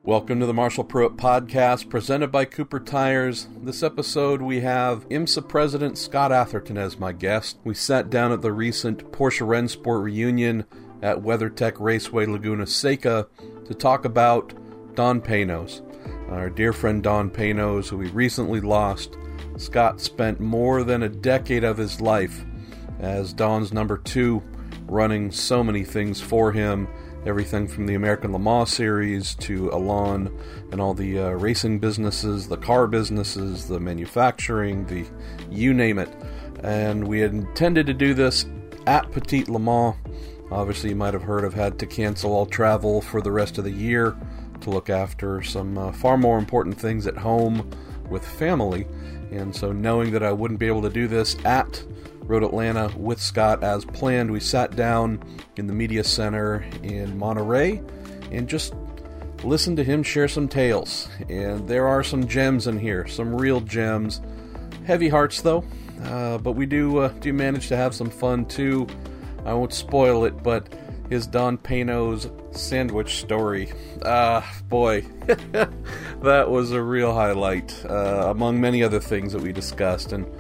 Welcome to the Marshall Pruett Podcast, presented by Cooper Tires. This episode, we have IMSA President Scott Atherton as my guest. We sat down at the recent Porsche Rennsport reunion at WeatherTech Raceway Laguna Seca to talk about Don Paynos. Our dear friend Don Paynos, who we recently lost. Scott spent more than a decade of his life as Don's number two, running so many things for him. Everything from the American Le Mans Series to Elan and all the racing businesses, the car businesses, the manufacturing, you name it. And we had intended to do this at Petit Le Mans. Obviously, you might have heard I've had to cancel all travel for the rest of the year to look after some far more important things at home with family. And so knowing that I wouldn't be able to do this at Road Atlanta with Scott as planned, we sat down in the media center in Monterey and just listened to him share some tales. And there are some gems in here, some real gems. Heavy hearts though, but we do manage to have some fun too. I won't spoil it, but his Don Paynos sandwich story, boy, that was a real highlight among many other things that we discussed. And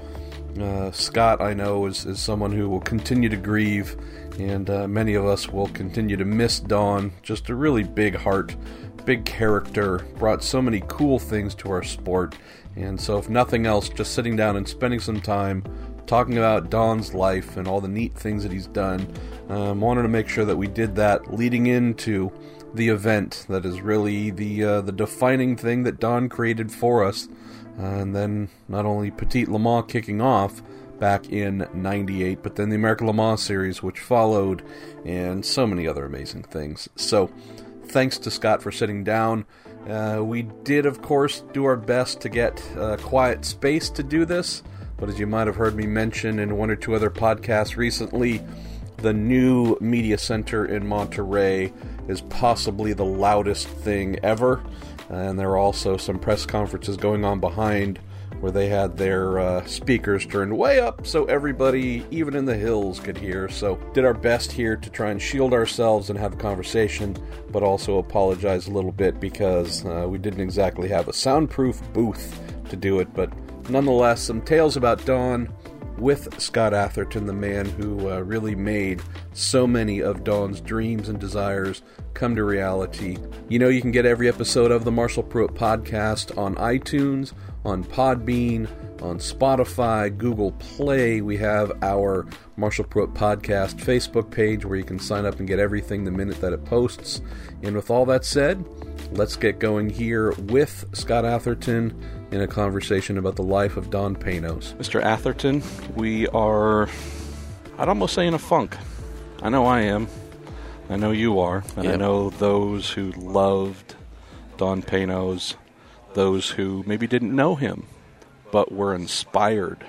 Scott, I know, is someone who will continue to grieve, and many of us will continue to miss Don. Just a really big heart, big character, brought so many cool things to our sport. And so if nothing else, just sitting down and spending some time talking about Don's life and all the neat things that he's done, wanted to make sure that we did that leading into the event that is really the defining thing that Don created for us. And then not only Petit Le Mans kicking off back in '98, but then the American Le Mans Series, which followed, and so many other amazing things. So, thanks to Scott for sitting down. We did, of course, do our best to get quiet space to do this, but as you might have heard me mention in one or two other podcasts recently, the new media center in Monterey is possibly the loudest thing ever. And there are also some press conferences going on behind where they had their speakers turned way up so everybody, even in the hills, could hear. So did our best here to try and shield ourselves and have a conversation, but also apologize a little bit because we didn't exactly have a soundproof booth to do it. But nonetheless, some tales about Don with Scott Atherton, the man who really made so many of Don's dreams and desires come to reality. You know, you can get every episode of the Marshall Pruett Podcast on iTunes, on Podbean, on Spotify, Google Play. We have our Marshall Pruett Podcast Facebook page where you can sign up and get everything the minute that it posts. And with all that said, let's get going here with Scott Atherton in a conversation about the life of Don Paynos. Mr. Atherton, we are, I'd almost say, in a funk. I know I am. I know you are. And yep. I know those who loved Don Paynos, those who maybe didn't know him, but were inspired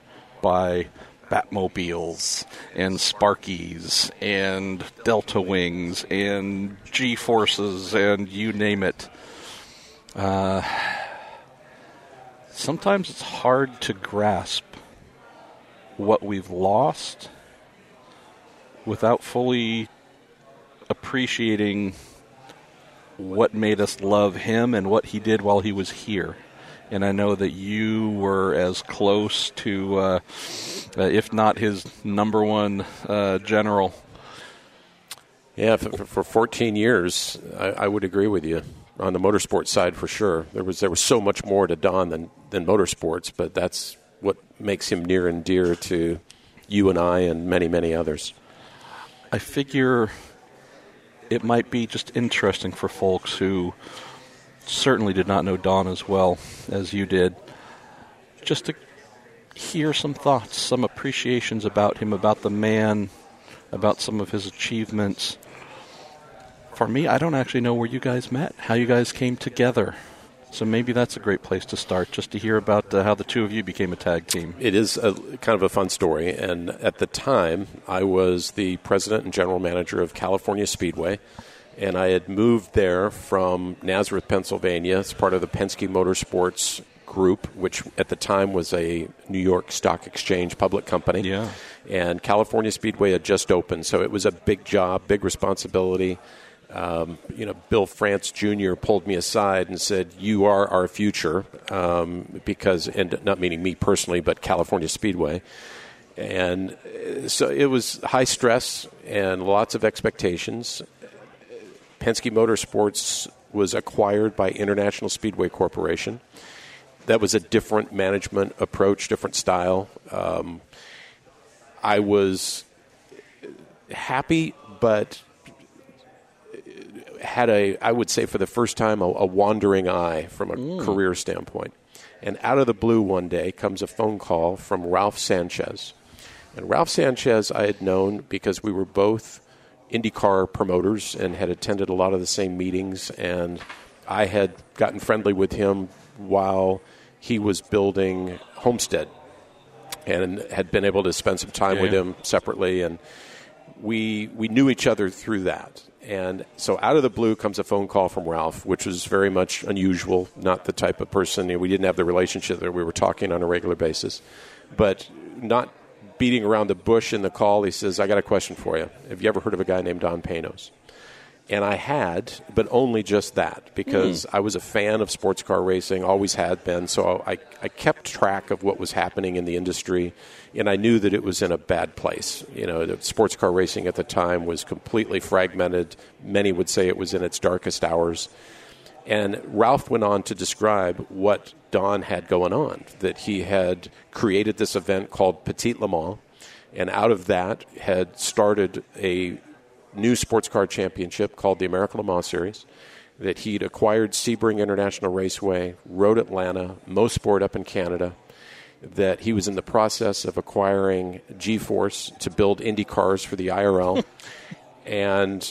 by Batmobiles and Sparkies and Delta Wings and G-Forces and you name it. Sometimes it's hard to grasp what we've lost without fully appreciating what made us love him and what he did while he was here. And I know that you were as close to, if not his number one general. Yeah, for 14 years, I would agree with you on the motorsports side for sure. There was so much more to Don than motorsports, but that's what makes him near and dear to you and I and many, many others. I figure it might be just interesting for folks who certainly did not know Don as well as you did, just to hear some thoughts, some appreciations about him, about the man, about some of his achievements. For me, I don't actually know where you guys met, how you guys came together. So maybe that's a great place to start, just to hear about how the two of you became a tag team. It is kind of a fun story, and at the time, I was the president and general manager of California Speedway, and I had moved there from Nazareth, Pennsylvania, as part of the Penske Motorsports Group, which at the time was a New York Stock Exchange public company. Yeah. And California Speedway had just opened, so it was a big job, big responsibility. Bill France Jr. pulled me aside and said, "You are our future," because, and not meaning me personally, but California Speedway. And so it was high stress and lots of expectations. Penske Motorsports was acquired by International Speedway Corporation. That was a different management approach, different style. I was happy, but had I would say for the first time, a wandering eye from a career standpoint. And out of the blue one day comes a phone call from Ralph Sanchez. And Ralph Sanchez I had known because we were both IndyCar promoters and had attended a lot of the same meetings. And I had gotten friendly with him while he was building Homestead and had been able to spend some time with him separately. And we knew each other through that. And so out of the blue comes a phone call from Ralph, which was very much unusual, not the type of person. We didn't have the relationship that we were talking on a regular basis. But not beating around the bush in the call, he says, "I got a question for you. Have you ever heard of a guy named Don Panos?" And I had, but only just that, because I was a fan of sports car racing, always had been. So I kept track of what was happening in the industry, and I knew that it was in a bad place. Sports car racing at the time was completely fragmented. Many would say it was in its darkest hours. And Ralph went on to describe what Don had going on, that he had created this event called Petit Le Mans, and out of that had started a new sports car championship called the American Le Mans Series, that he'd acquired Sebring International Raceway, Road Atlanta, Mosport up in Canada, that he was in the process of acquiring G-Force to build Indy cars for the IRL. And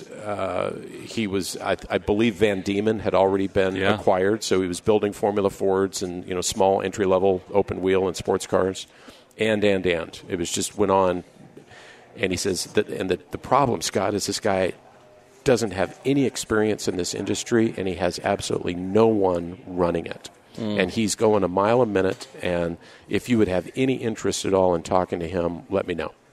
he was, I believe Van Diemen had already been acquired, so he was building Formula Fords and small entry-level open wheel and sports cars, and. It was just went on. And he says, the problem, Scott, is this guy doesn't have any experience in this industry, and he has absolutely no one running it. And he's going a mile a minute, and if you would have any interest at all in talking to him, let me know.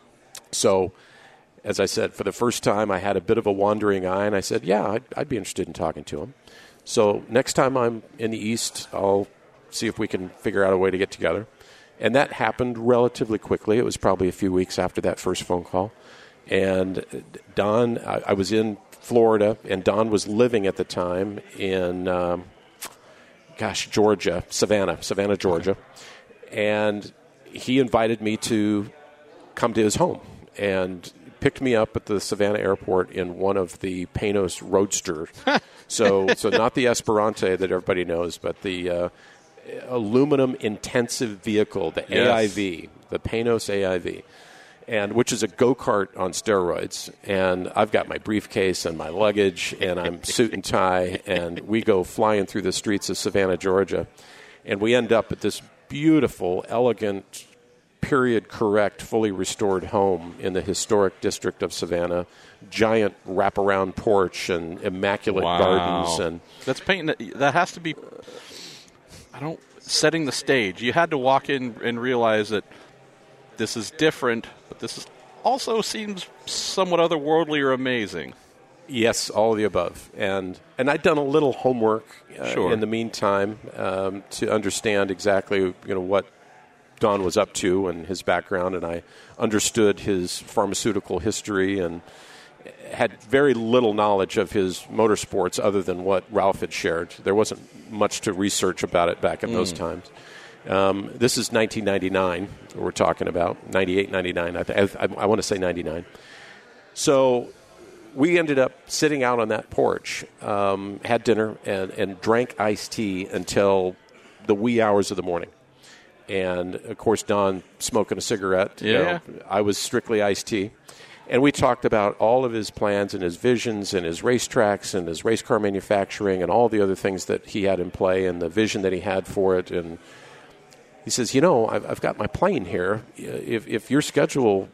So, as I said, for the first time, I had a bit of a wandering eye, and I said, yeah, I'd be interested in talking to him. So next time I'm in the East, I'll see if we can figure out a way to get together. And that happened relatively quickly. It was probably a few weeks after that first phone call. And Don, I was in Florida, and Don was living at the time in, Georgia, Savannah, Georgia. And he invited me to come to his home and picked me up at the Savannah airport in one of the Panos Roadster. so not the Esperante that everybody knows, but the aluminum intensive vehicle, the AIV, the Panos AIV, and which is a go-kart on steroids. And I've got my briefcase and my luggage, and I'm suit and tie, and we go flying through the streets of Savannah, Georgia, and we end up at this beautiful, elegant, period-correct, fully restored home in the historic district of Savannah. Giant wraparound porch and immaculate gardens, and that's painting. That has to be. Setting the stage. You had to walk in and realize that this is different, but this also seems somewhat otherworldly or amazing. Yes, all of the above. And I'd done a little homework in the meantime to understand exactly what Don was up to and his background, and I understood his pharmaceutical history and had very little knowledge of his motorsports other than what Ralph had shared. There wasn't much to research about it back in those times. This is 1999 we're talking about, 98, 99. I want to say 99. So we ended up sitting out on that porch, had dinner, and drank iced tea until the wee hours of the morning. And, of course, Don smoking a cigarette. Yeah. I was strictly iced tea. And we talked about all of his plans and his visions and his racetracks and his race car manufacturing and all the other things that he had in play and the vision that he had for it. And he says, I've got my plane here. If your schedule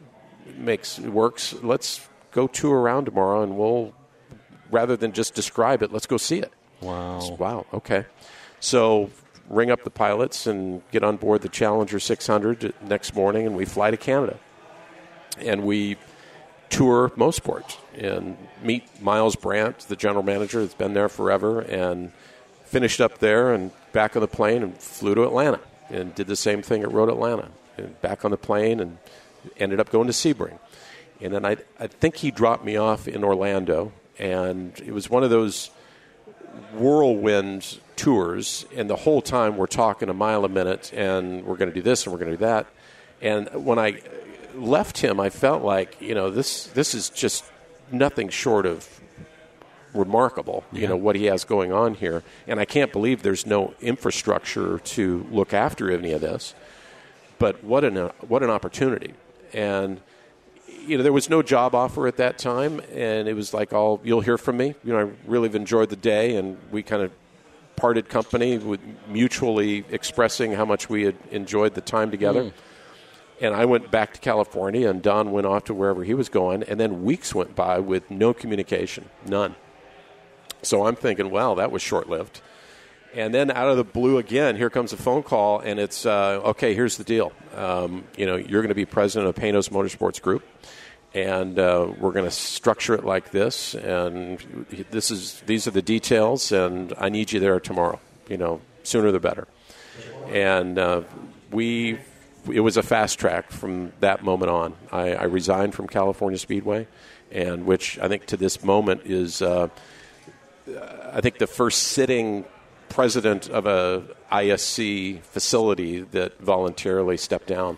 works, let's go tour around tomorrow, and we'll, rather than just describe it, let's go see it. Wow. Okay. So ring up the pilots and get on board the Challenger 600 next morning, and we fly to Canada. And we tour Mosport and meet Miles Brandt, the general manager that's been there forever, and finished up there and back on the plane and flew to Atlanta and did the same thing at Road Atlanta and back on the plane and ended up going to Sebring. And then I think he dropped me off in Orlando, and it was one of those whirlwind tours, and the whole time we're talking a mile a minute, and we're going to do this and we're going to do that. And when I left him, I felt like, this is just nothing short of remarkable, what he has going on here. And I can't believe there's no infrastructure to look after any of this. But what an opportunity. And there was no job offer at that time, and it was like, you'll hear from me. I really have enjoyed the day, and we kind of parted company with mutually expressing how much we had enjoyed the time together. And I went back to California, and Don went off to wherever he was going, and then weeks went by with no communication, none. So I'm thinking, well, that was short-lived. And then out of the blue again, here comes a phone call, and it's, okay, here's the deal. You're going to be president of Panos Motorsports Group, and we're going to structure it like this, and these are the details, and I need you there tomorrow. Sooner the better. And it was a fast track from that moment on. I resigned from California Speedway, and which I think to this moment is, I think the first sitting president of a ISC facility that voluntarily stepped down,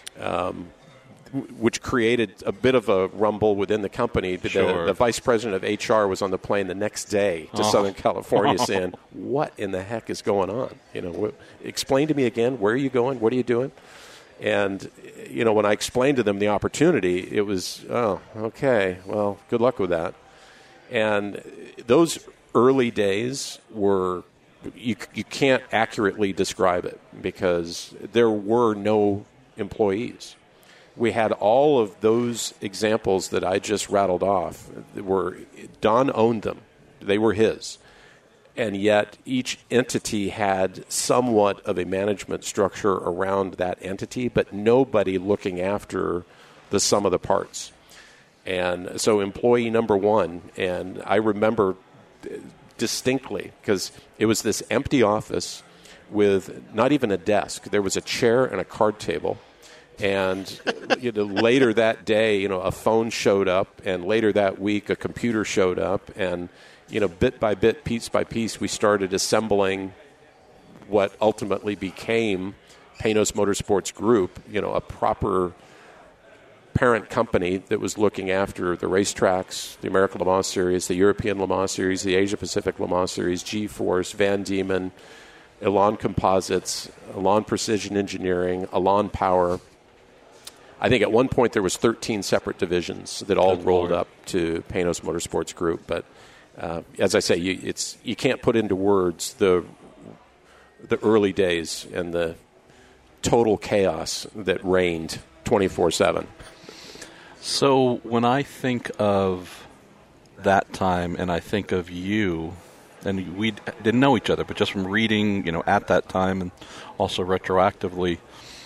which created a bit of a rumble within the company. Sure. The vice president of HR was on the plane the next day to Southern California saying, what in the heck is going on? Explain to me again, where are you going? What are you doing? And, when I explained to them the opportunity, it was, oh, okay, well, good luck with that. And those early days were, you can't accurately describe it because there were no employees. We had all of those examples that I just rattled off. Don owned them. They were his. And yet each entity had somewhat of a management structure around that entity, but nobody looking after the sum of the parts. And so employee number one, and I remember distinctly because it was this empty office with not even a desk. There was a chair and a card table. And later that day, a phone showed up, and later that week a computer showed up, and bit by bit, piece by piece, we started assembling what ultimately became Panos Motorsports Group, a proper parent company that was looking after the racetracks, the American Le Mans Series, the European Le Mans Series, the Asia Pacific Le Mans Series, G-Force, Van Diemen, Elan Composites, Elan Precision Engineering, Elan Power. I think at one point there was 13 separate divisions that all rolled up to Panos Motorsports Group. But as I say, you can't put into words the early days and the total chaos that reigned 24/7. So when I think of that time and I think of you, and we didn't know each other, but just from reading, at that time and also retroactively,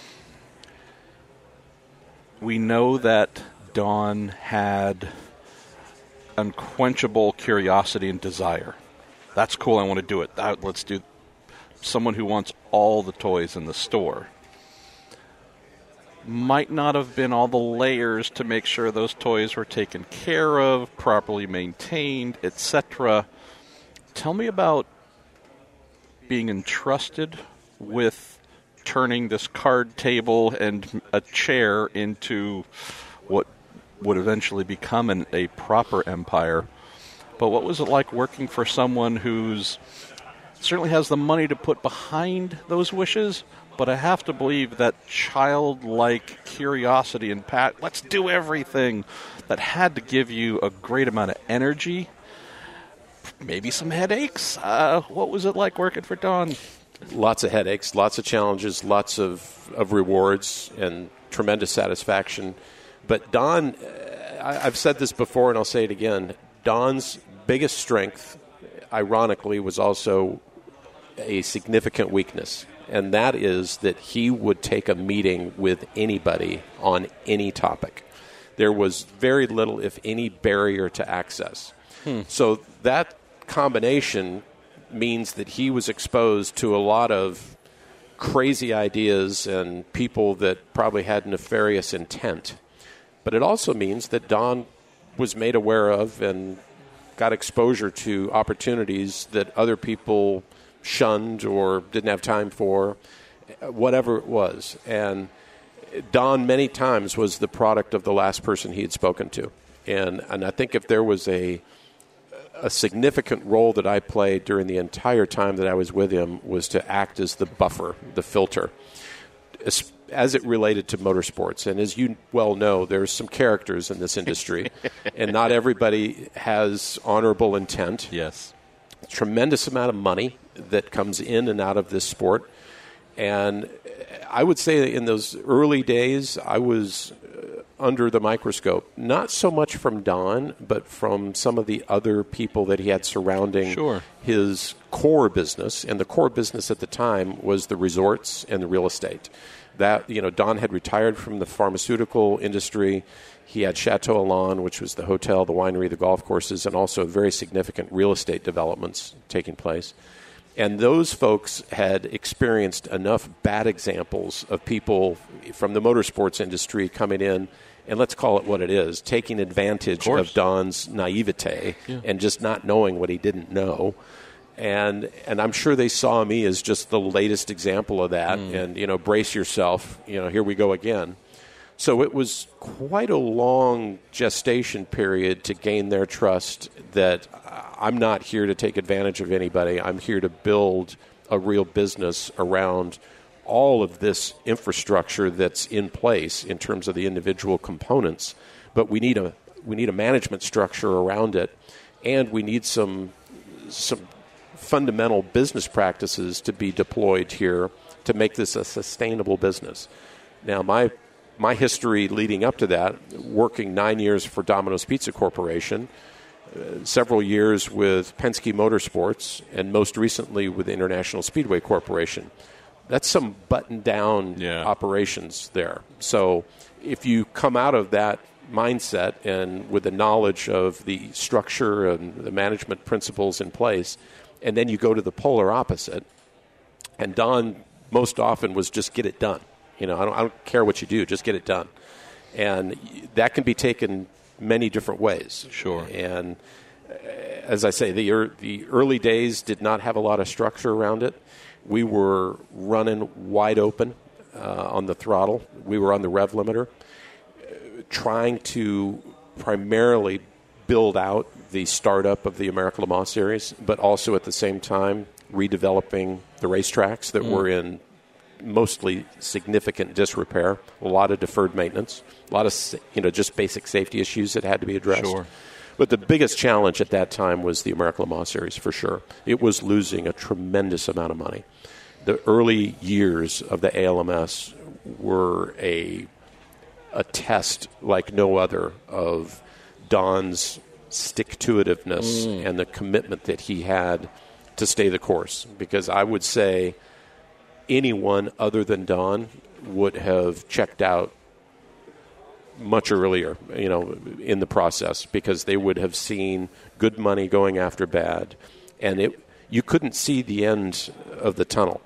we know that Don had unquenchable curiosity and desire. That's cool, I want to do it. Let's do someone who wants all the toys in the store. Might not have been all the layers to make sure those toys were taken care of, properly maintained, etc. Tell me about being entrusted with turning this card table and a chair into what would eventually become a proper empire. But what was it like working for someone who's certainly has the money to put behind those wishes, but I have to believe that childlike curiosity and let's do everything, that had to give you a great amount of energy, maybe some headaches. What was it like working for Don? Lots of headaches, lots of challenges, lots of rewards, and tremendous satisfaction. But Don, I've said this before and I'll say it again, Don's biggest strength, ironically, was also a significant weakness. And that is that he would take a meeting with anybody on any topic. There was very little, if any, barrier to access. So that combination means that he was exposed to a lot of crazy ideas and people that probably had nefarious intent. But it also means that Don was made aware of and got exposure to opportunities that other people shunned or didn't have time for, whatever it was. And Don many times was the product of the last person he had spoken to. And I think if there was a significant role that I played during the entire time that I was with him was to act as the buffer, the filter, as it related to motorsports. And as you well know, there's some characters in this industry, and not everybody has honorable intent. Yes. Tremendous amount of money that comes in and out of this sport. And I would say that in those early days, I was under the microscope, not so much from Don, but from some of the other people that he had surrounding his core business. And the core business at the time was the resorts and the real estate. That, Don had retired from the pharmaceutical industry. He had Chateau Elan, which was the hotel, the winery, the golf courses, and also very significant real estate developments taking place. And those folks had experienced enough bad examples of people from the motorsports industry coming in, and let's call it what it is, taking advantage of Don's naivete and just not knowing what he didn't know. And I'm sure they saw me as just the latest example of that. And, brace yourself, here we go again. So it was quite a long gestation period to gain their trust that I'm not here to take advantage of anybody. I'm here to build a real business around all of this infrastructure that's in place in terms of the individual components. But we need a management structure around it, and we need some fundamental business practices to be deployed here to make this a sustainable business. Now, my history leading up to that, working 9 years for Domino's Pizza Corporation, several years with Penske Motorsports, and most recently with International Speedway Corporation. That's some buttoned-down operations there. So if you come out of that mindset and with the knowledge of the structure and the management principles in place, and then you go to the polar opposite, and Don most often was just get it done. I don't care what you do, just get it done. And that can be taken many different ways. Sure. And as I say, the early days did not have a lot of structure around it. We were running wide open on the throttle. We were on the rev limiter, trying to primarily build out the startup of the America Le Mans Series, but also at the same time redeveloping the racetracks that were in mostly significant disrepair, a lot of deferred maintenance, a lot of just basic safety issues that had to be addressed. Sure. But the biggest challenge at that time was the America Le Mans Series, for sure. It was losing a tremendous amount of money. The early years of the ALMS were a test like no other of Don's stick-to-itiveness and the commitment that he had to stay the course. Because I would say anyone other than Don would have checked out much earlier, in the process, because they would have seen good money going after bad, and you couldn't see the end of the tunnel.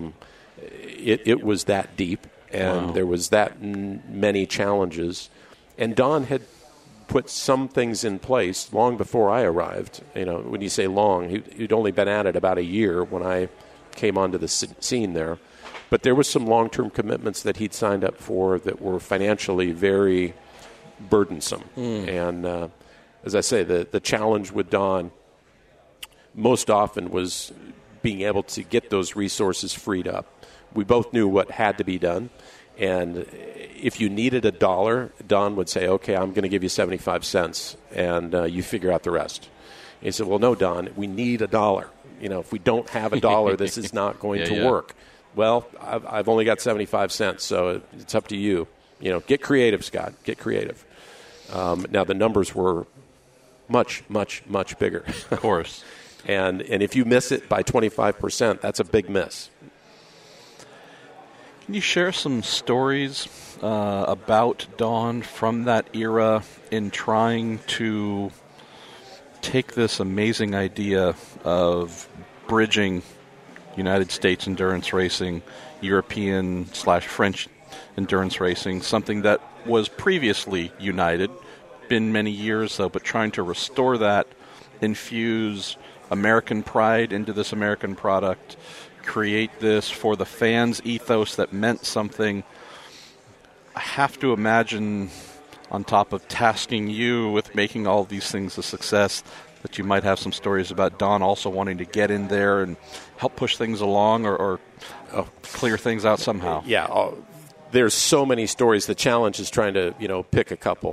It was that deep, and there was that many challenges, and Don had put some things in place long before I arrived. When you say long, he'd only been at it about a year when I came onto the scene there. But there was some long-term commitments that he'd signed up for that were financially very burdensome. And as I say, the challenge with Don most often was being able to get those resources freed up. We both knew what had to be done. And if you needed $1, Don would say, okay, I'm going to give you 75 cents, and you figure out the rest. And he said, well, no, Don, we need $1. If we don't have $1, this is not going to work. Well, I've only got 75 cents, so it's up to you. Get creative, Scott. Get creative. Now, the numbers were much, much, much bigger. Of course. And if you miss it by 25%, that's a big miss. Can you share some stories about Don from that era in trying to take this amazing idea of bridging United States endurance racing, European/French endurance racing, something that was previously united, been many years though, but trying to restore that, infuse American pride into this American product, create this for the fans ethos that meant something. I have to imagine, on top of tasking you with making all these things a success, that you might have some stories about Don also wanting to get in there and help push things along or clear things out somehow. Yeah, there's so many stories. The challenge is trying to, pick a couple.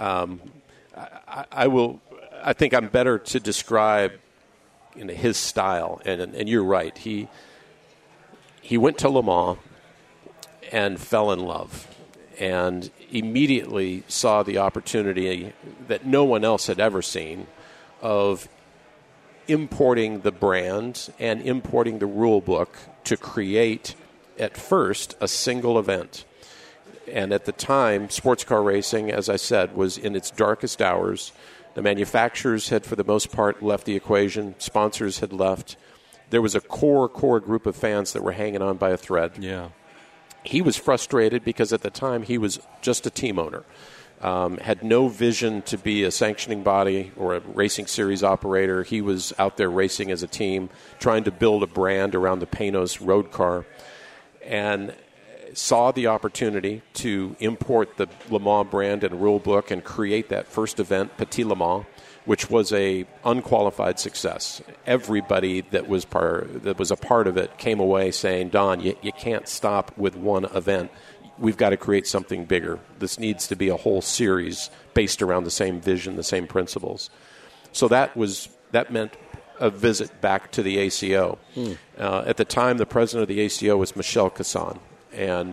I think I'm better to describe his style, and you're right. He went to Le Mans and fell in love, and immediately saw the opportunity that no one else had ever seen of importing the brand and importing the rule book to create, at first, a single event. And at the time, sports car racing, as I said, was in its darkest hours. The manufacturers had, for the most part, left the equation. Sponsors had left. There was a core group of fans that were hanging on by a thread. Yeah. He was frustrated because at the time he was just a team owner. Had no vision to be a sanctioning body or a racing series operator. He was out there racing as a team, trying to build a brand around the Panos road car, and saw the opportunity to import the Le Mans brand and rule book and create that first event, Petit Le Mans, which was a unqualified success. Everybody that was a part of it came away saying, Don, you can't stop with one event. We've got to create something bigger. This needs to be a whole series based around the same vision, the same principles. So that meant a visit back to the ACO. At the time, the president of the ACO was Michel Casson, and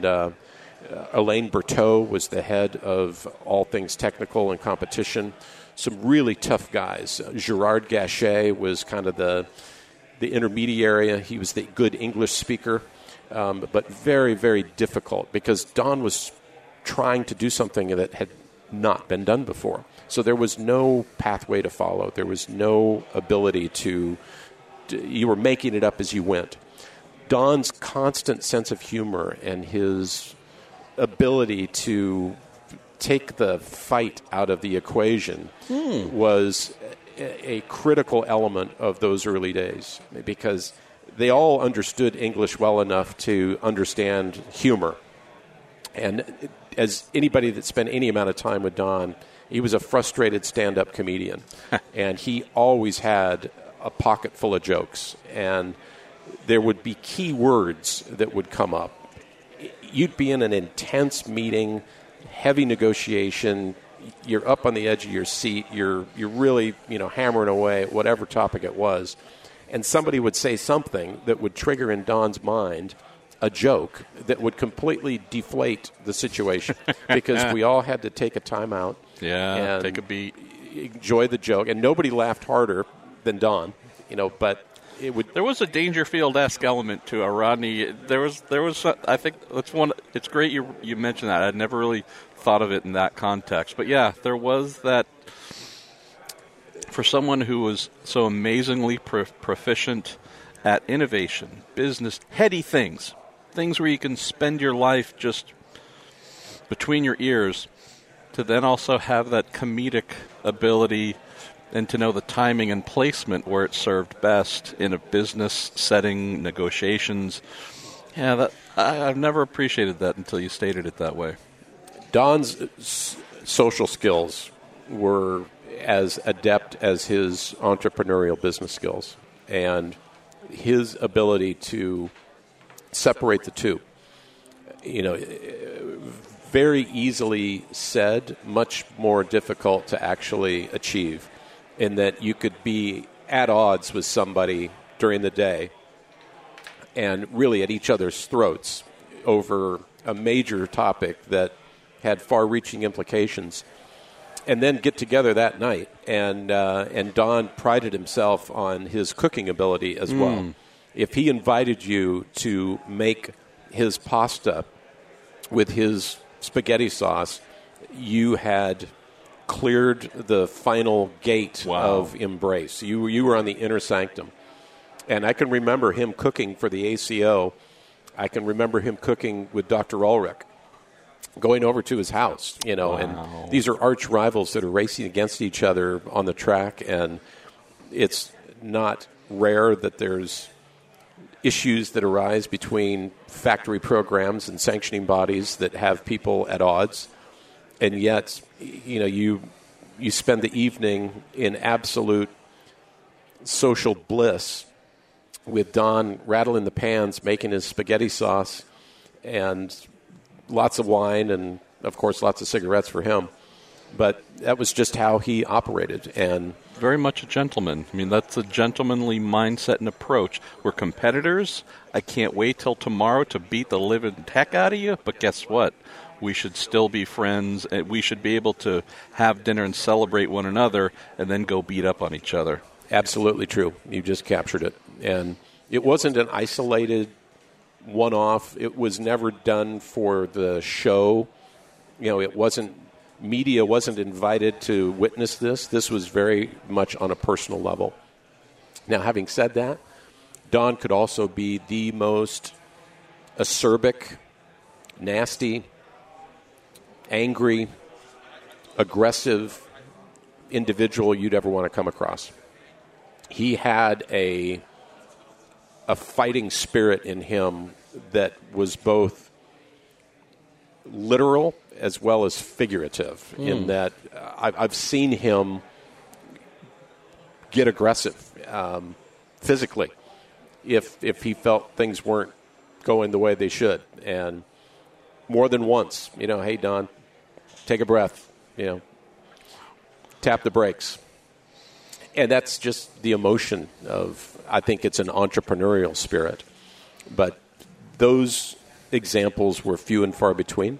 Alain Berthaud was the head of all things technical and competition. Some really tough guys. Gerard Gachet was kind of the intermediary. He was the good English speaker. But very, very difficult because Don was trying to do something that had not been done before. So there was no pathway to follow. There was no ability you were making it up as you went. Don's constant sense of humor and his ability to take the fight out of the equation was a critical element of those early days because they all understood English well enough to understand humor. And as anybody that spent any amount of time with Don, he was a frustrated stand-up comedian. And he always had a pocket full of jokes. And there would be key words that would come up. You'd be in an intense meeting, heavy negotiation. You're up on the edge of your seat. You're really, hammering away at whatever topic it was. And somebody would say something that would trigger in Don's mind a joke that would completely deflate the situation because we all had to take a time out. Yeah, and take a beat. Enjoy the joke. And nobody laughed harder than Don, but it would. There was a Dangerfield-esque element to a Rodney. There was. I think that's one. It's great you mentioned that. I'd never really thought of it in that context. But yeah, there was that. For someone who was so amazingly proficient at innovation, business, heady things where you can spend your life just between your ears, to then also have that comedic ability and to know the timing and placement where it served best in a business setting, negotiations. Yeah, I've never appreciated that until you stated it that way. Don's social skills were as adept as his entrepreneurial business skills, and his ability to separate the two. Very easily said, much more difficult to actually achieve, in that you could be at odds with somebody during the day and really at each other's throats over a major topic that had far-reaching implications, and then get together that night. And Don prided himself on his cooking ability as well. If he invited you to make his pasta with his spaghetti sauce, you had cleared the final gate of embrace. You were on the inner sanctum. And I can remember him cooking for the ACO. I can remember him cooking with Dr. Ulrich, going over to his house, and these are arch rivals that are racing against each other on the track, and it's not rare that there's issues that arise between factory programs and sanctioning bodies that have people at odds, and yet, you spend the evening in absolute social bliss with Don rattling the pans, making his spaghetti sauce, and lots of wine, and, of course, lots of cigarettes for him. But that was just how he operated. And very much a gentleman. I mean, that's a gentlemanly mindset and approach. We're competitors. I can't wait till tomorrow to beat the living heck out of you. But guess what? We should still be friends, and we should be able to have dinner and celebrate one another and then go beat up on each other. Absolutely true. You just captured it. And it wasn't an isolated one-off. It was never done for the show. It wasn't, media wasn't invited to witness this. This was very much on a personal level. Now, having said that, Don could also be the most acerbic, nasty, angry, aggressive individual you'd ever want to come across. He had a fighting spirit in him that was both literal as well as figurative, in that I've seen him get aggressive physically if he felt things weren't going the way they should. And more than once, hey, Don, take a breath, tap the brakes. And that's just the emotion of, I think it's an entrepreneurial spirit. But those examples were few and far between,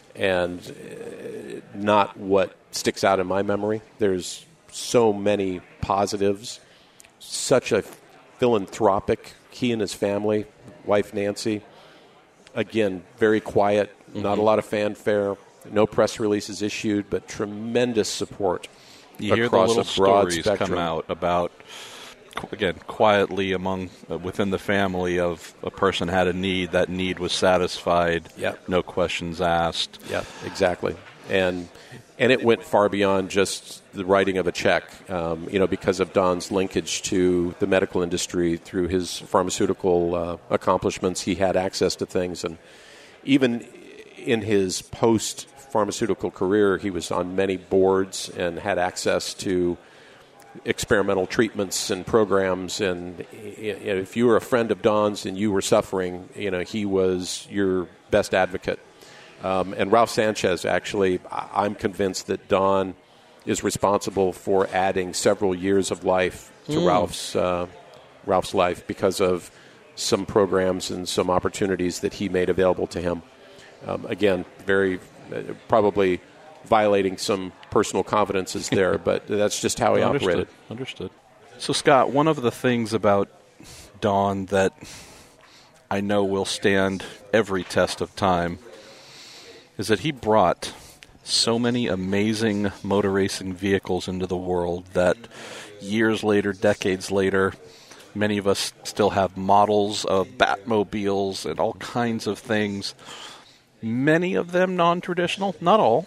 and not what sticks out in my memory. There's so many positives, such a philanthropic, he and his family, wife Nancy, again, very quiet, not a lot of fanfare, no press releases issued, but tremendous support. You hear the little stories come out about, again, quietly within the family of a person had a need, that need was satisfied, no questions asked. Yeah, exactly. And it went far beyond just the writing of a check, because of Don's linkage to the medical industry through his pharmaceutical accomplishments. He had access to things, and even in his post-pharmaceutical career, he was on many boards and had access to experimental treatments and programs. And if you were a friend of Don's and you were suffering, he was your best advocate. And Ralph Sanchez, actually, I'm convinced that Don is responsible for adding several years of life to Ralph's life because of some programs and some opportunities that he made available to him. Again, very probably violating some personal confidences there, but that's just how he operated. Understood. So, Scott, one of the things about Don that I know will stand every test of time is that he brought so many amazing motor racing vehicles into the world that years later, decades later, many of us still have models of Batmobiles and all kinds of things. Many of them non-traditional, not all.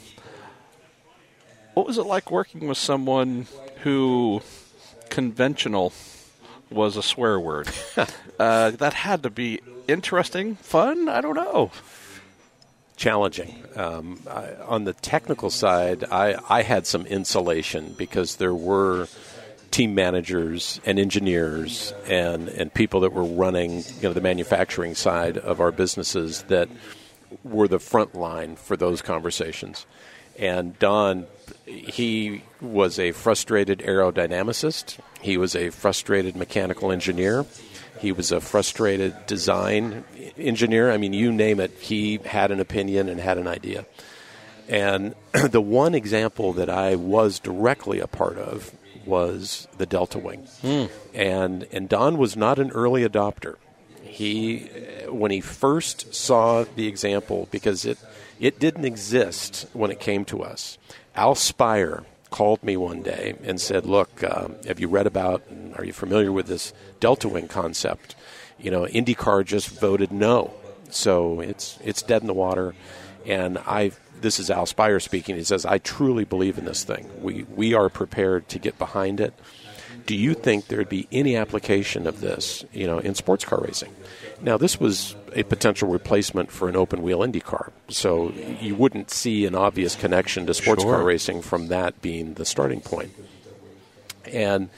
What was it like working with someone who conventional was a swear word? That had to be interesting, fun, I don't know. Challenging. On the technical side, I had some insulation because there were team managers and engineers and people that were running the manufacturing side of our businesses that were the front line for those conversations. And Don, he was a frustrated aerodynamicist. He was a frustrated mechanical engineer. He was a frustrated design engineer. I mean, you name it, he had an opinion and had an idea. And the one example that I was directly a part of was the Delta Wing. And Don was not an early adopter. When he first saw the example, because it didn't exist when it came to us, Al Spire called me one day and said, look, have you read about, and are you familiar with this Delta Wing concept? IndyCar just voted no. So it's dead in the water. And this is Al Spire speaking. He says, I truly believe in this thing. We are prepared to get behind it. Do you think there would be any application of this, in sports car racing? Now, this was a potential replacement for an open-wheel IndyCar, so you wouldn't see an obvious connection to sports car racing from that being the starting point. And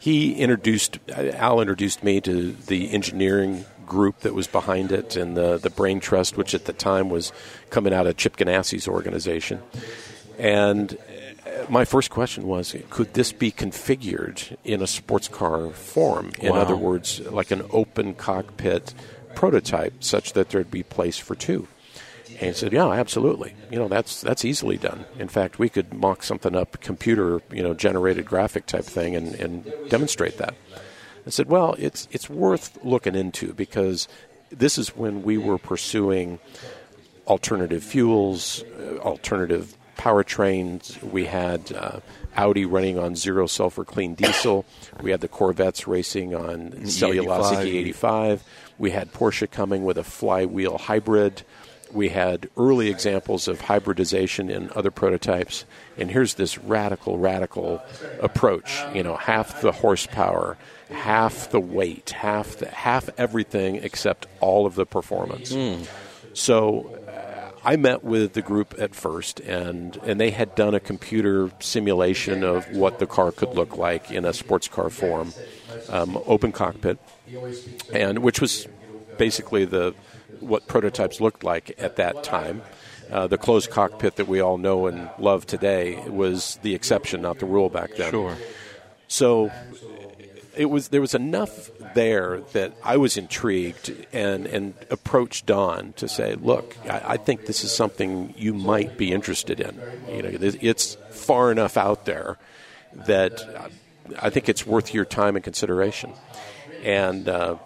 Al introduced me to the engineering group that was behind it and the Brain Trust, which at the time was coming out of Chip Ganassi's organization. And my first question was, could this be configured in a sports car form? In other words, like an open cockpit prototype, such that there'd be place for two. And he said, yeah, absolutely. That's easily done. In fact, we could mock something up, computer, generated graphic type thing, and demonstrate that. I said, well, it's worth looking into, because this is when we were pursuing alternative fuels, alternative powertrains. We had Audi running on zero sulfur clean diesel. We had the Corvettes racing on cellulosic E85. We had Porsche coming with a flywheel hybrid. We had early examples of hybridization in other prototypes. And here's this radical approach. Half the horsepower, half the weight, half everything except all of the performance. So I met with the group at first, and they had done a computer simulation of what the car could look like in a sports car form, open cockpit, and which was basically what prototypes looked like at that time. The closed cockpit that we all know and love today was the exception, not the rule back then. Sure. So there was enough there that I was intrigued and approached Don to say, look, I think this is something you might be interested in. It's far enough out there that I think it's worth your time and consideration. And the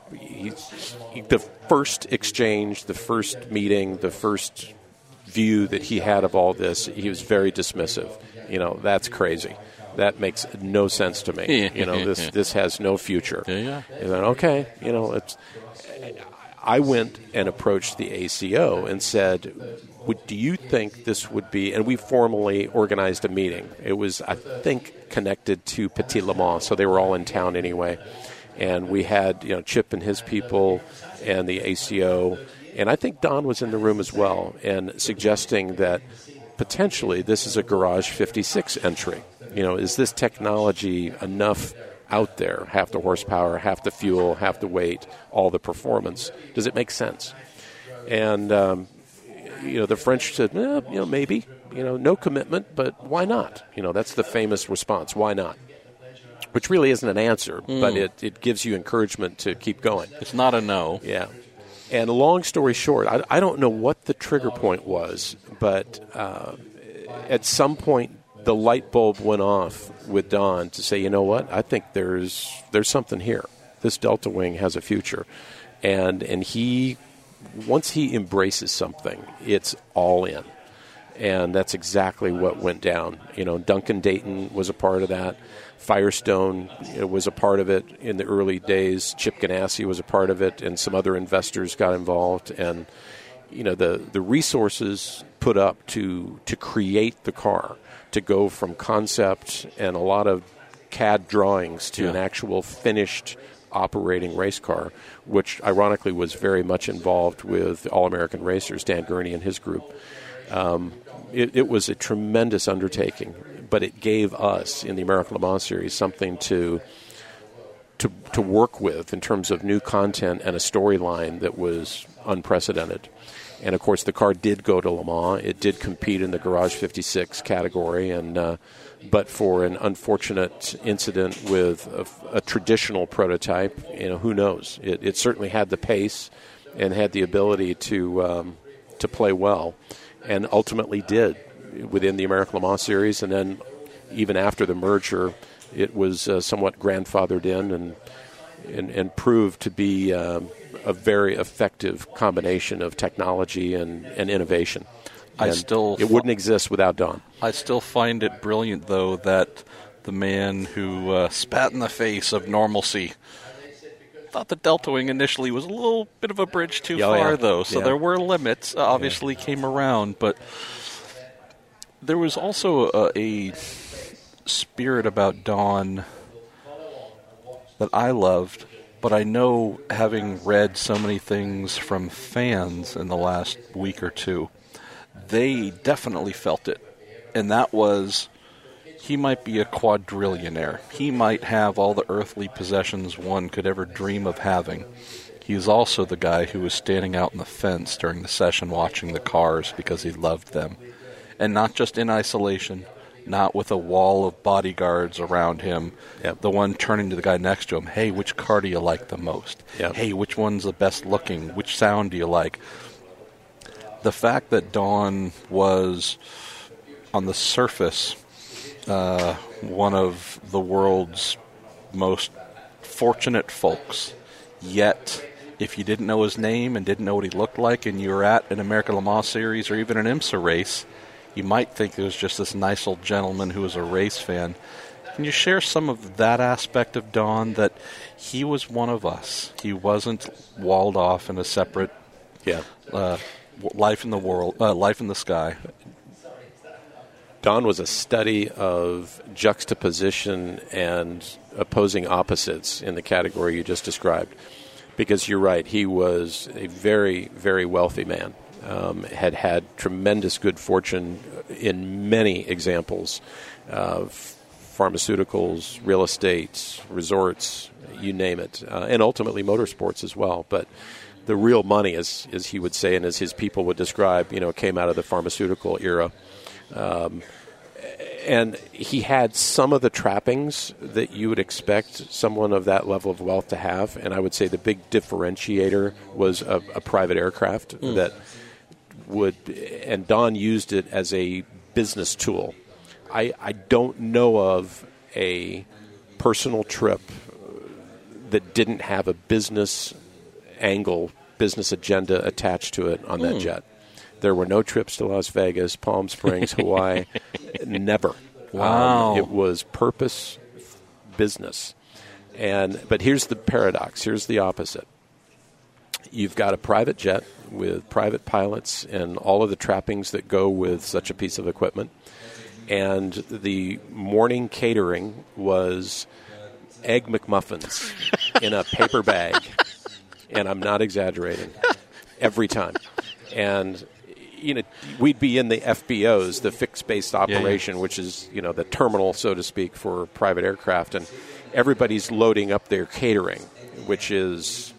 first exchange, the first meeting, the first view that he had of all this, he was very dismissive. That's crazy. That makes no sense to me. This has no future. Yeah. And then, okay, I went and approached the ACO and said, do you think this would be, and we formally organized a meeting. It was, I think, connected to Petit Le Mans, so they were all in town anyway. And we had, Chip and his people and the ACO, and I think Don was in the room as well, and suggesting that potentially this is a Garage 56 entry. Is this technology enough out there? Half the horsepower, half the fuel, half the weight, all the performance. Does it make sense? And, the French said, maybe. No commitment, but why not? That's the famous response, why not? Which really isn't an answer, but it gives you encouragement to keep going. It's not a no. Yeah. And long story short, I don't know what the trigger point was, but at some point the light bulb went off with Don to say, you know what, I think there's something here. This Delta Wing has a future. And he, once he embraces something, it's all in. And that's exactly what went down. Duncan Dayton was a part of that. Firestone was a part of it in the early days. Chip Ganassi was a part of it, and some other investors got involved. And the resources put up to create the car, to go from concept and a lot of CAD drawings to an actual finished operating race car, which ironically was very much involved with All-American Racers, Dan Gurney and his group. It was a tremendous undertaking, but it gave us, in the American Le Mans Series, something to work with in terms of new content and a storyline that was unprecedented. And, of course, the car did go to Le Mans. It did compete in the Garage 56 category, and but for an unfortunate incident with a traditional prototype, who knows? It certainly had the pace and had the ability to play well, and ultimately did within the American Le Mans Series. And then even after the merger, it was somewhat grandfathered in and proved to be a very effective combination of technology and innovation. And it wouldn't exist without Don. I still find it brilliant, though, that the man who spat in the face of normalcy thought the Delta Wing initially was a little bit of a bridge too far, though. So there were limits, obviously came around. But there was also a spirit about Don that I loved. But I know, having read so many things from fans in the last week or two, they definitely felt it. And that was, he might be a quadrillionaire. He might have all the earthly possessions one could ever dream of having. He's also the guy who was standing out on the fence during the session watching the cars because he loved them. And not just in isolation, not with a wall of bodyguards around him, the one turning to the guy next to him, hey, which car do you like the most? Hey, which one's the best looking? Which sound do you like? The fact that Don was, on the surface, one of the world's most fortunate folks, yet if you didn't know his name and didn't know what he looked like and you were at an American Le Mans series or even an IMSA race, you might think it was just this nice old gentleman who was a race fan. Can you share some of that aspect of Don, that he was one of us? He wasn't walled off in a separate life in the world, life in the sky. Don was a study of juxtaposition and opposing opposites in the category you just described. Because you're right, he was a very, very wealthy man. Had tremendous good fortune in many examples of pharmaceuticals, real estate, resorts, you name it, and ultimately motorsports as well. But the real money, as he would say and as his people would describe, came out of the pharmaceutical era. And he had some of the trappings that you would expect someone of that level of wealth to have. And I would say the big differentiator was a private aircraft that would, and Don used it as a business tool. I don't know of a personal trip that didn't have a business angle, business agenda attached to it on that jet. There were no trips to Las Vegas, Palm Springs, Hawaii. Never. Wow. It was purpose business. But here's the paradox. Here's the opposite. You've got a private jet with private pilots and all of the trappings that go with such a piece of equipment. And the morning catering was Egg McMuffins in a paper bag. And I'm not exaggerating. Every time. And we'd be in the FBOs, the fixed-based operation, which is, the terminal, so to speak, for private aircraft. And everybody's loading up their catering, which is,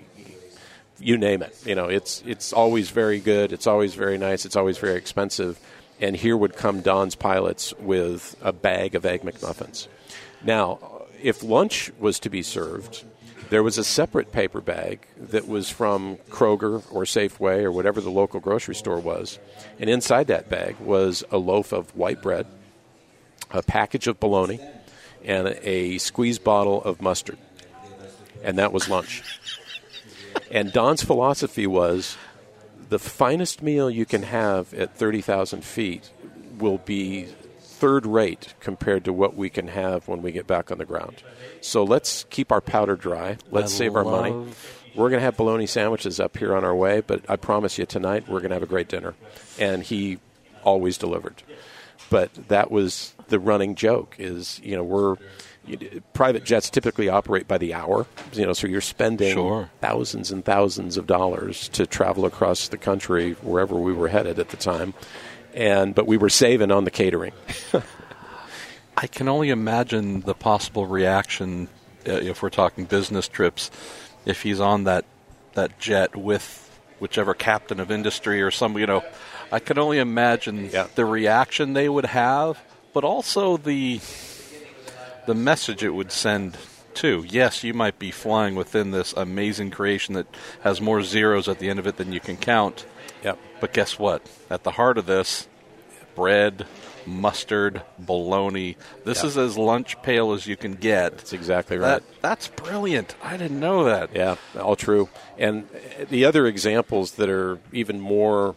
you name it. It's always very good. It's always very nice. It's always very expensive. And here would come Don's pilots with a bag of Egg McMuffins. Now, if lunch was to be served, there was a separate paper bag that was from Kroger or Safeway or whatever the local grocery store was. And inside that bag was a loaf of white bread, a package of bologna, and a squeeze bottle of mustard. And that was lunch. And Don's philosophy was, the finest meal you can have at 30,000 feet will be third rate compared to what we can have when we get back on the ground. So let's keep our powder dry. Let's save our money. We're going to have bologna sandwiches up here on our way, but I promise you tonight we're going to have a great dinner. And he always delivered. But that was the running joke is, private jets typically operate by the hour, so you're spending thousands and thousands of dollars to travel across the country wherever we were headed at the time. But we were saving on the catering. I can only imagine the possible reaction if we're talking business trips, if he's on that jet with whichever captain of industry or some, I can only imagine the reaction they would have, but also the message it would send too. Yes, you might be flying within this amazing creation that has more zeros at the end of it than you can count. Yep. But guess what? At the heart of this, bread, mustard, bologna. This is as lunch pail as you can get. That's exactly right. That's brilliant. I didn't know that. Yeah, all true. And the other examples that are even more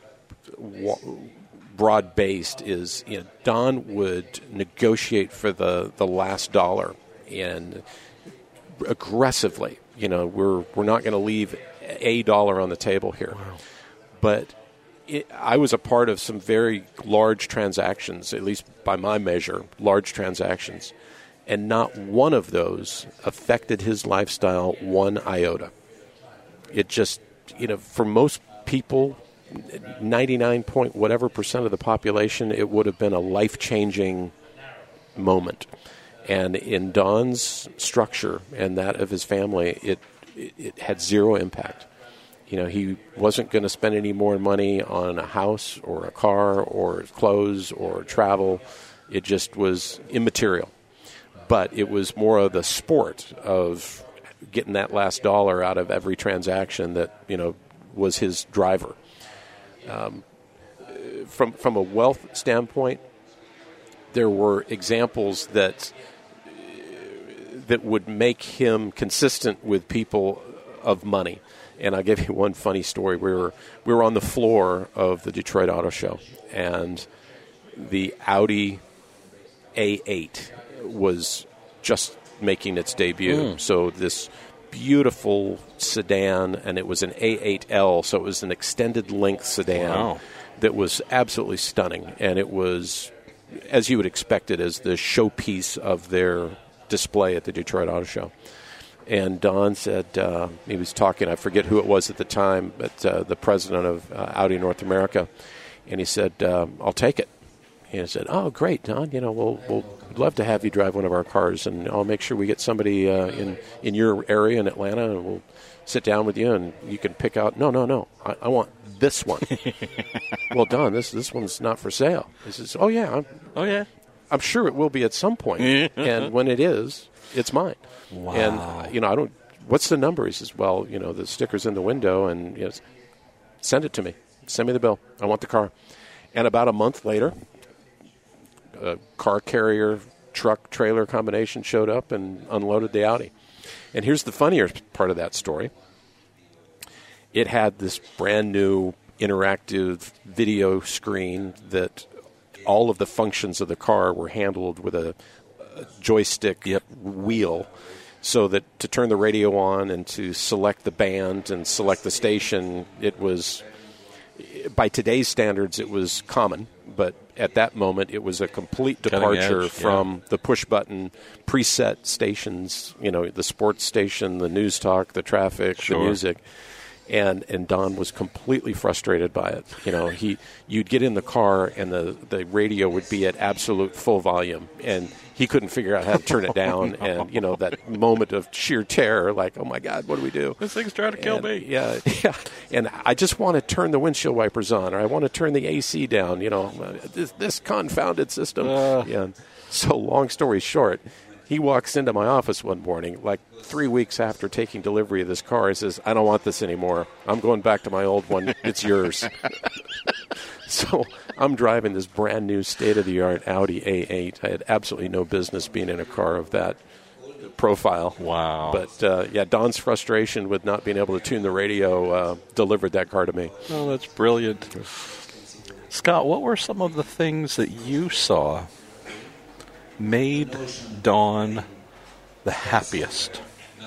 broad-based is, Don would negotiate for the last dollar, and aggressively. We're not going to leave a dollar on the table here. Wow. But I was a part of some very large transactions, at least by my measure, large transactions. And not one of those affected his lifestyle one iota. It just, for most people, 99 point whatever percent of the population, it would have been a life-changing moment. And in Don's structure and that of his family, it had zero impact. He wasn't going to spend any more money on a house or a car or clothes or travel. It just was immaterial. But it was more of the sport of getting that last dollar out of every transaction that, was his driver. From a wealth standpoint, there were examples that would make him consistent with people of money. And I'll give you one funny story. We were on the floor of the Detroit Auto Show, and the Audi A8 was just making its debut. So this beautiful sedan, and it was an A8L, so it was an extended length sedan that was absolutely stunning. And it was, as you would expect it, as the showpiece of their display at the Detroit Auto Show. And Don said, he was talking, I forget who it was at the time, but the president of Audi North America, and he said, I'll take it. And I said, oh, great, Don, we'll love to have you drive one of our cars, and I'll make sure we get somebody in your area in Atlanta, and we'll sit down with you, and you can pick out, no, I want this one. Well, Don, this one's not for sale. He says, oh, yeah. I'm sure it will be at some point, and when it is, it's mine. Wow. And, I don't, what's the number? He says, well, the sticker's in the window, and send it to me. Send me the bill. I want the car. And about a month later, a car carrier, truck, trailer combination showed up and unloaded the Audi. And here's the funnier part of that story. It had this brand new interactive video screen that all of the functions of the car were handled with a joystick wheel, so that to turn the radio on and to select the band and select the station, it was, by today's standards, it was common, but at that moment it was a complete departure from the push-button preset stations, the sports station, the news talk, the traffic, the music. And Don was completely frustrated by it. You'd get in the car and the radio would be at absolute full volume, and he couldn't figure out how to turn it down. And that moment of sheer terror, like, oh my God, what do we do? This thing's trying to kill me. Yeah. And I just want to turn the windshield wipers on, or I want to turn the AC down. This confounded system. Yeah. So long story short, he walks into my office one morning, like 3 weeks after taking delivery of this car. He says, I don't want this anymore. I'm going back to my old one. It's yours. So I'm driving this brand new state-of-the-art Audi A8. I had absolutely no business being in a car of that profile. Wow. But, Don's frustration with not being able to tune the radio delivered that car to me. Oh, that's brilliant. Scott, what were some of the things that you saw made Don the happiest?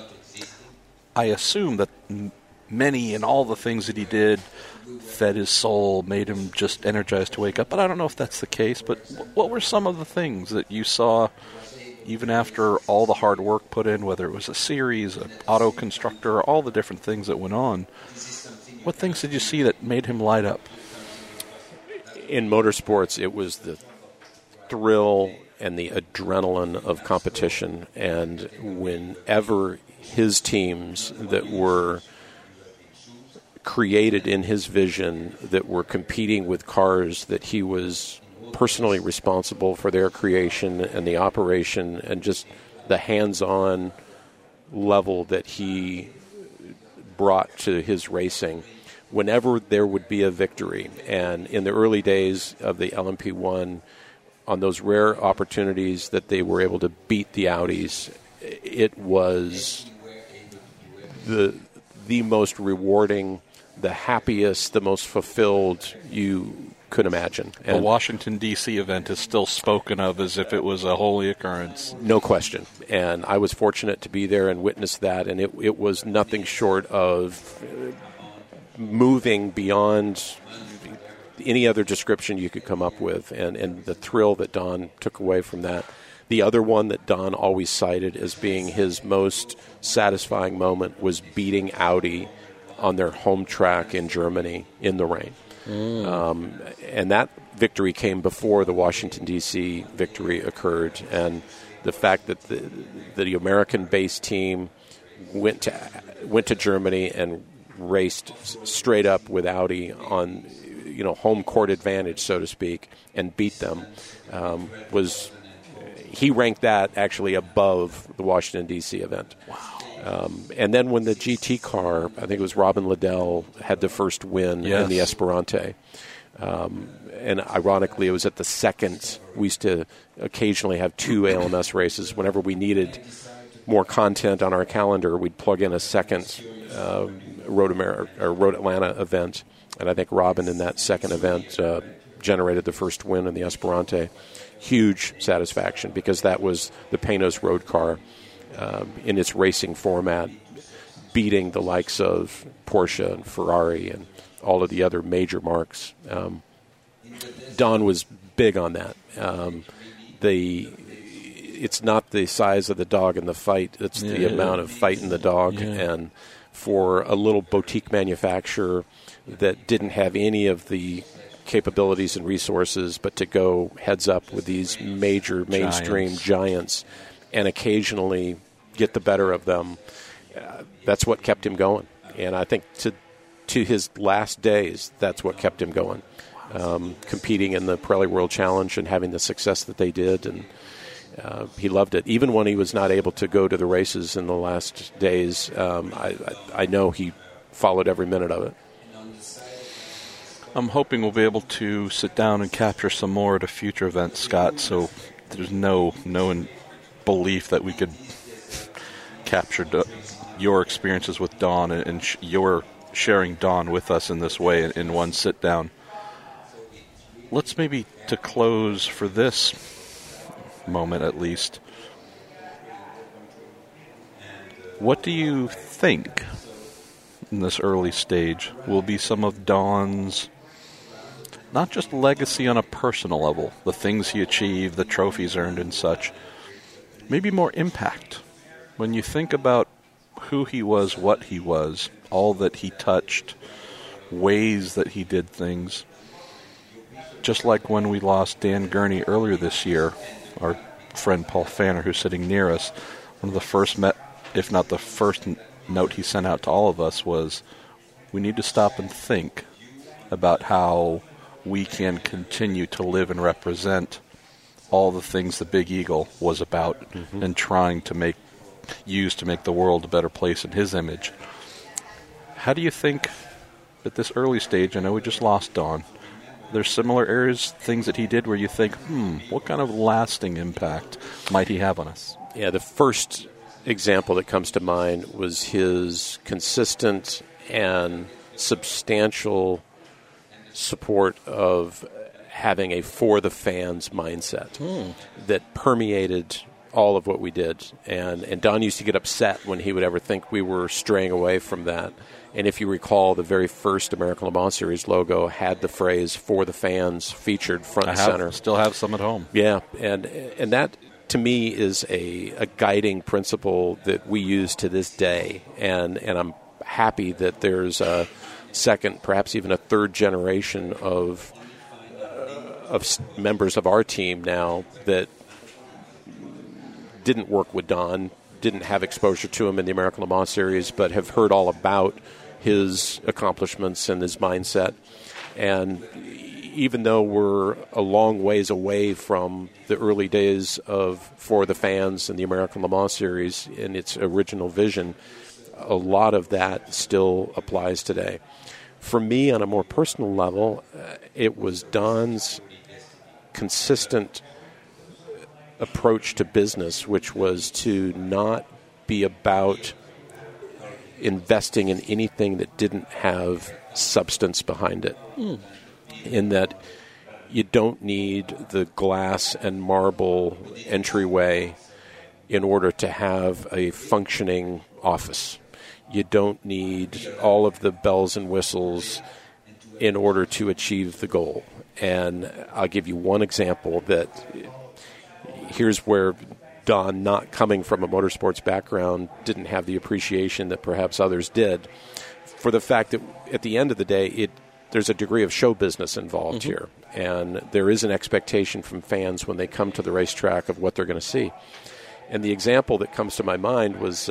I assume that many and all the things that he did fed his soul, made him just energized to wake up. But I don't know if that's the case. But what were some of the things that you saw, even after all the hard work put in, whether it was a series, an auto constructor, all the different things that went on? What things did you see that made him light up? In motorsports, it was the thrill and the adrenaline of competition. And whenever his teams that were created in his vision, that were competing with cars that he was personally responsible for their creation and the operation and just the hands-on level that he brought to his racing, whenever there would be a victory. And in the early days of the LMP1, on those rare opportunities that they were able to beat the Audis, it was the most rewarding, the happiest, the most fulfilled you could imagine. And the Washington, D.C. event is still spoken of as if it was a holy occurrence. No question. And I was fortunate to be there and witness that, and it was nothing short of moving beyond any other description you could come up with, and the thrill that Don took away from that. The other one that Don always cited as being his most satisfying moment was beating Audi on their home track in Germany in the rain. And that victory came before the Washington, D.C. victory occurred. And the fact that the American-based team went to Germany and raced straight up with Audi on, home court advantage, so to speak, and beat them he ranked that actually above the Washington, D.C. event. Wow. And then when the GT car, I think it was Robin Liddell, had the first win in the Esperante. And ironically, it was at the second. We used to occasionally have 2 ALMS races. Whenever we needed more content on our calendar, we'd plug in a second Road Atlanta event. And I think Robin in that second event generated the first win in the Esperante. Huge satisfaction, because that was the Panos road car in its racing format, beating the likes of Porsche and Ferrari and all of the other major marques. Don was big on that. It's not the size of the dog in the fight, it's the amount of fight in the dog. Yeah. And for a little boutique manufacturer that didn't have any of the capabilities and resources, but to go heads up with these major mainstream giants and occasionally get the better of them, that's what kept him going. And I think to his last days, that's what kept him going. Competing in the Pirelli World Challenge and having the success that they did, and he loved it. Even when he was not able to go to the races in the last days, I know he followed every minute of it. I'm hoping we'll be able to sit down and capture some more at a future event, Scott, so there's no belief that we could capture your experiences with Don and your sharing Don with us in this way in one sit-down. Let's maybe, to close for this moment at least, what do you think in this early stage will be some of Don's, not just legacy on a personal level, the things he achieved, the trophies earned and such, maybe more impact? When you think about who he was, what he was, all that he touched, ways that he did things, just like when we lost Dan Gurney earlier this year, our friend Paul Fanner, who's sitting near us, one of the first, if not the first note he sent out to all of us was, we need to stop and think about how we can continue to live and represent all the things the Big Eagle was about, and trying to use to make the world a better place in his image. How do you think at this early stage, I know we just lost Don, there's similar areas, things that he did where you think, what kind of lasting impact might he have on us? Yeah, the first example that comes to mind was his consistent and substantial support of having a for the fans mindset that permeated all of what we did. And Don used to get upset when he would ever think we were straying away from that. And if you recall, the very first American Le Mans Series logo had the phrase "for the fans" featured front and center. Still have some at home. Yeah, and that to me is a guiding principle that we use to this day. And I'm happy that there's a second, perhaps even a third generation of members of our team now that didn't work with Don, didn't have exposure to him in the American Le Mans Series, but have heard all about his accomplishments and his mindset. And even though we're a long ways away from the early days of For the Fans and the American Le Mans Series in its original vision, a lot of that still applies today. For me, on a more personal level, it was Don's consistent approach to business, which was to not be about investing in anything that didn't have substance behind it. In that you don't need the glass and marble entryway in order to have a functioning office. You don't need all of the bells and whistles in order to achieve the goal. And I'll give you one example that here's where Don, not coming from a motorsports background, didn't have the appreciation that perhaps others did, for the fact that at the end of the day, there's a degree of show business involved here. And there is an expectation from fans when they come to the racetrack of what they're going to see. And the example that comes to my mind was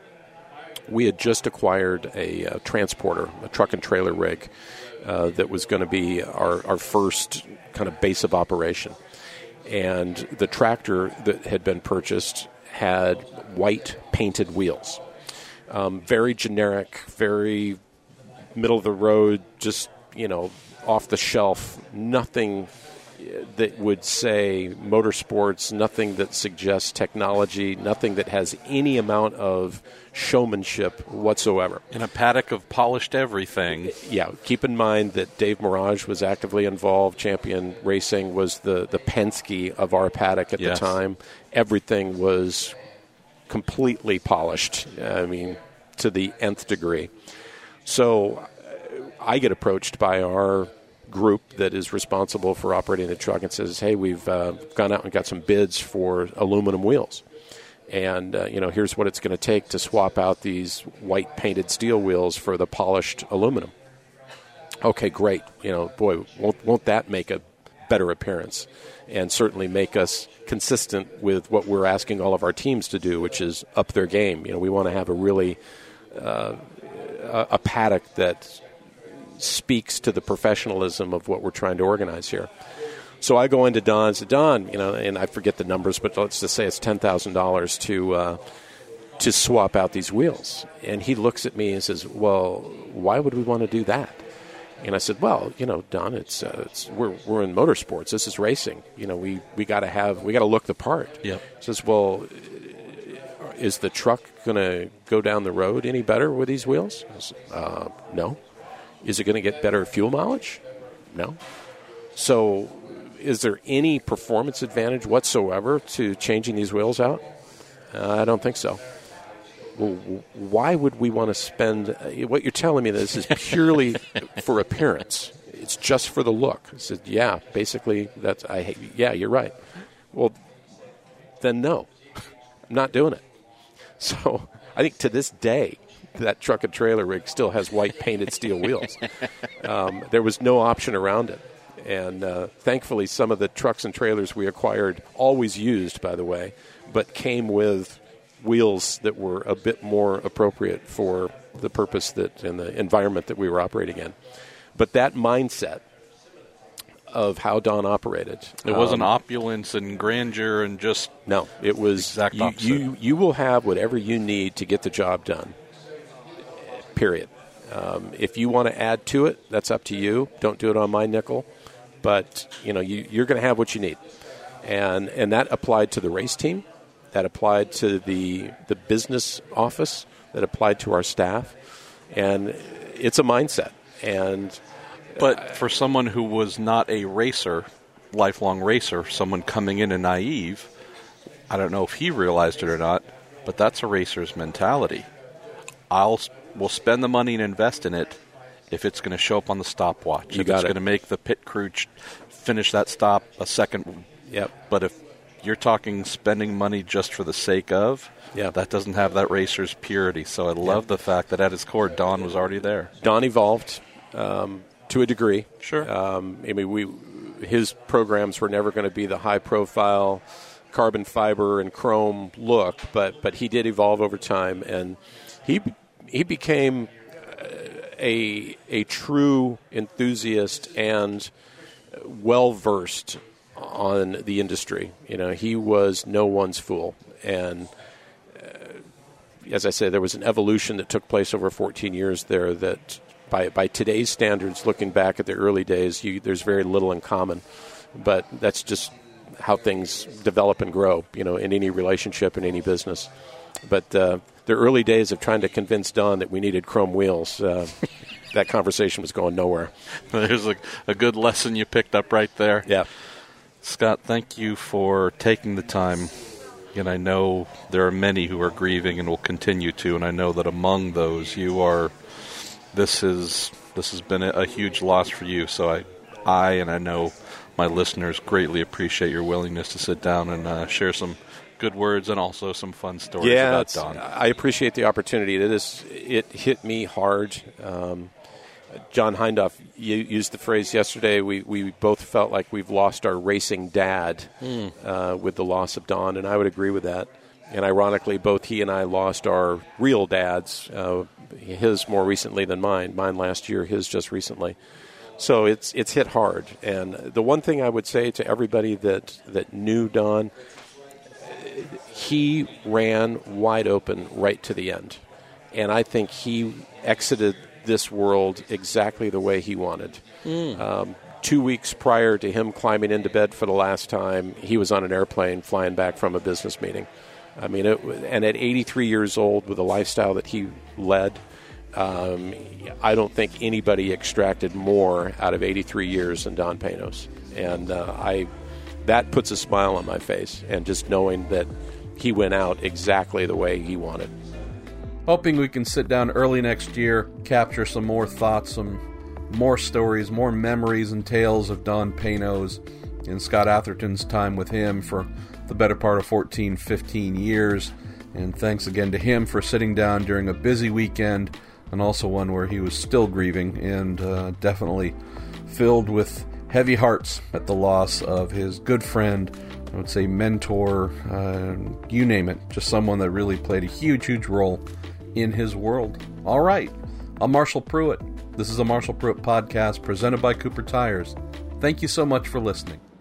we had just acquired a transporter, a truck and trailer rig, that was going to be our first kind of base of operation. And the tractor that had been purchased had white painted wheels. Very generic, very middle of the road, just, off the shelf, nothing that would say motorsports, nothing that suggests technology, nothing that has any amount of showmanship whatsoever. In a paddock of polished everything. Yeah, keep in mind that Dave Mirage was actively involved. Champion Racing was the Penske of our paddock at the time. Everything was completely polished, to the nth degree. So I get approached by our group that is responsible for operating the truck and says, hey, we've gone out and got some bids for aluminum wheels. And, here's what it's going to take to swap out these white painted steel wheels for the polished aluminum. Okay, great. Boy, won't that make a better appearance and certainly make us consistent with what we're asking all of our teams to do, which is up their game. We want to have a really a paddock that speaks to the professionalism of what we're trying to organize here. So I go into Don and say, Don, and I forget the numbers, but let's just say it's $10,000 to swap out these wheels. And he looks at me and says, well, why would we want to do that? And I said, well, Don, it's we're in motorsports. This is racing. We got to look the part. Yep. He says, well, is the truck going to go down the road any better with these wheels? I said, no. Is it going to get better fuel mileage? No. So is there any performance advantage whatsoever to changing these wheels out? I don't think so. Well, why would we want to spend what you're telling me, this is purely for appearance. It's just for the look. I said, yeah, basically, you're right. Well, then no, I'm not doing it. So I think to this day, that truck and trailer rig still has white painted steel wheels. There was no option around it. And thankfully, some of the trucks and trailers we acquired, always used, by the way, but came with wheels that were a bit more appropriate for the purpose and the environment that we were operating in. But that mindset of how Don operated. It wasn't opulence and grandeur and just... No, it was exact opposite. You will have whatever you need to get the job done, period. If you want to add to it, that's up to you. Don't do it on my nickel. But, you're going to have what you need. And that applied to the race team. That applied to the business office. That applied to our staff. And it's a mindset. But for someone who was not a racer, lifelong racer, someone coming in and naive, I don't know if he realized it or not, but that's a racer's mentality. We'll spend the money and invest in it if it's going to show up on the stopwatch. If it's going to make the pit crew finish that stop a second. Yep. But if you're talking spending money just for the sake of, that doesn't have that racer's purity. So I love the fact that at its core, Don was already there. Don evolved to a degree. Sure. His programs were never going to be the high-profile carbon fiber and chrome look, but he did evolve over time, and he became a true enthusiast and well-versed on the industry. He was no one's fool. And as I say, there was an evolution that took place over 14 years there that by today's standards, looking back at the early days, there's very little in common. But that's just how things develop and grow, in any relationship, in any business. But the early days of trying to convince Don that we needed chrome wheels, that conversation was going nowhere. There's a good lesson you picked up right there. Yeah. Scott, thank you for taking the time. And I know there are many who are grieving and will continue to, and I know that among those you are. This has been a huge loss for you. So I and I know my listeners greatly appreciate your willingness to sit down and share some good words and also some fun stories about Don. I appreciate the opportunity. It hit me hard. John Hindhaugh used the phrase yesterday, we both felt like we've lost our racing dad with the loss of Don, and I would agree with that. And ironically, both he and I lost our real dads, his more recently than mine last year, his just recently. So it's hit hard. And the one thing I would say to everybody that knew Don, he ran wide open right to the end. And I think he exited this world exactly the way he wanted. 2 weeks prior to him climbing into bed for the last time, he was on an airplane flying back from a business meeting. I mean, and at 83 years old, with the lifestyle that he led, I don't think anybody extracted more out of 83 years than Don Panos. And that puts a smile on my face, and just knowing that he went out exactly the way he wanted. Hoping we can sit down early next year, capture some more thoughts, some more stories, more memories and tales of Don Panos and Scott Atherton's time with him for the better part of 14, 15 years. And thanks again to him for sitting down during a busy weekend, and also one where he was still grieving and definitely filled with heavy hearts at the loss of his good friend, I would say mentor, you name it, just someone that really played a huge, huge role in his world. All right, I'm Marshall Pruitt. This is a Marshall Pruitt podcast presented by Cooper Tires. Thank you so much for listening.